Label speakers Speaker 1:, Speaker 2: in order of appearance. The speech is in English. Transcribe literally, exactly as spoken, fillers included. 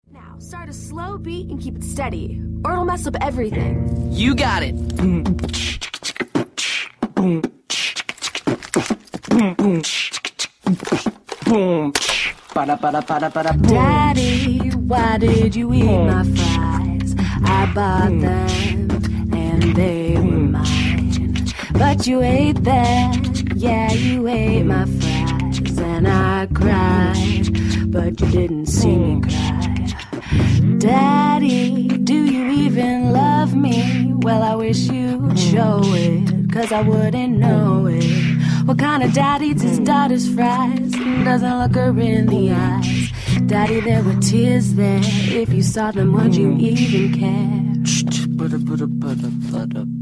Speaker 1: Now, start a slow beat and keep it steady, or it'll mess up everything.
Speaker 2: You got it.
Speaker 1: Daddy, why did you eat my fries? I bought them and they were mine. But you ate them, yeah, you ate my fries. And I cried, but you didn't see me cry. Daddy, do you even love me? Well, I wish you'd show it, cause I wouldn't know it. What kind of dad eats his daughter's fries and doesn't look her in the eyes? Daddy, there were tears there. If you saw them, would you even care?